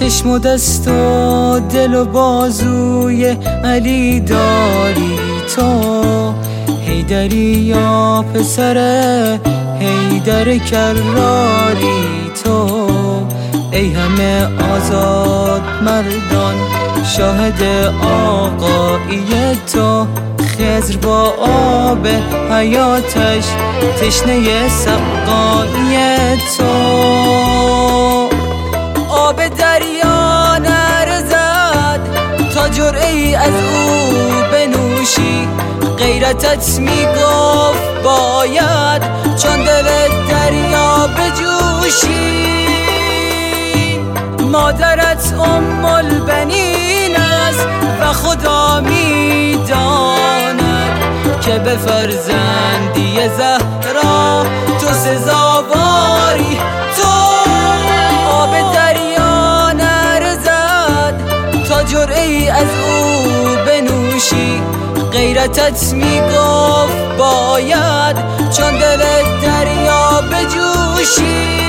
چشم و دست و دل و بازوی علی داری تو، حیدری یا پسر حیدر کراری تو. ای همه آزاد مردان شاهد آقایی تو، خضر با آب حیاتش تشنه سقایی تو. آب دریا نرزد تا جرعه‌ای از او بنوشی، غیرتت میگفت باید چون دل دریا بجوشی. مادرت ام البنین است و خدا میداند که به فرزندی زهرا تو سزاواری تو. آب دریا نرزد تا جرعه‌ای از او بنوشی، غیرتت میگفت باید چون دل دریا بجوشی.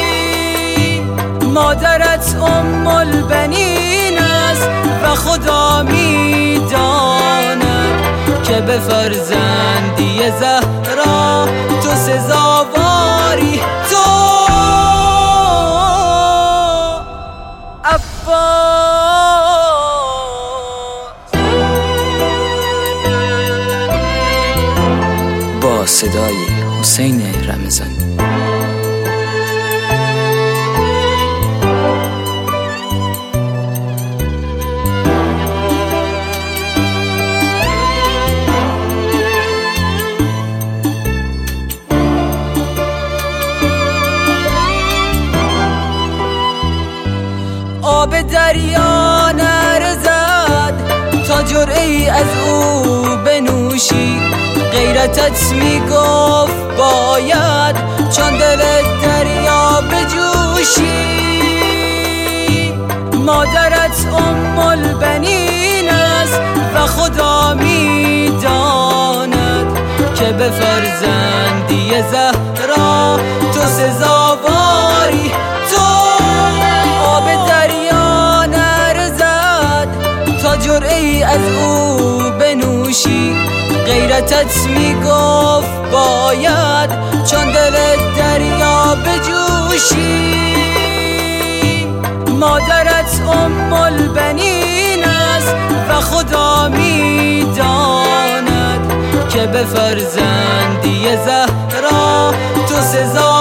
مادرت ام البنین است و خدا میداند که به فرزندی زهرا تو سزاواری تو. با صدای حسین رمضانی. آب دریا نرزد تا جرعه‌ای از او بنوشی، غیرتت میگفت باید چون دل دریا بجوشی. مادرت ام البنین است و خدا میداند که به فرزندی زهرا تو سزاواری تو. آب دریا نرزد تا جرعه‌ای از او بنوشی، غیرتت میگفت باید چون دل دریا بجوشی. مادرت ام البنین است و خدا میداند که به فرزندی زهرا تو سزا